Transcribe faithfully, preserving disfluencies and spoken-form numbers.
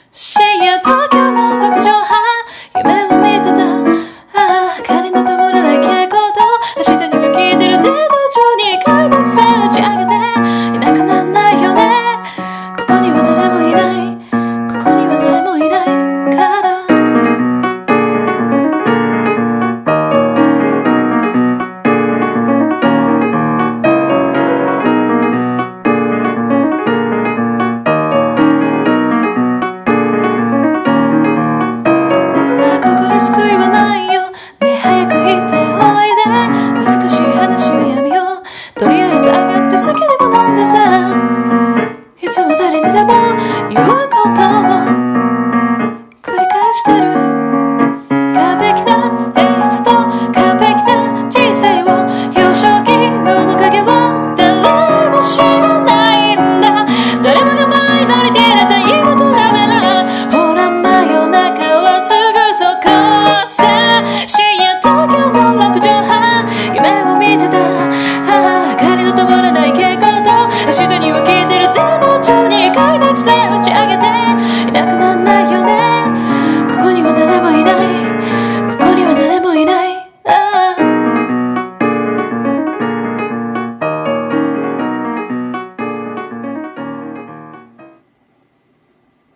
深夜東京のろくじょうはん夢を見てた。ああ明かりの灯らない蛍光灯、明日にが消えてるデート中に開幕戦打ち上げていなくなんないよね。ここには誰もいない、ここには誰もいないから。救いはないよ、ねえ早く言っておいで。難しい話はやめよう、とりあえず上がって酒でも飲んでさ。いつも誰にでも言うことを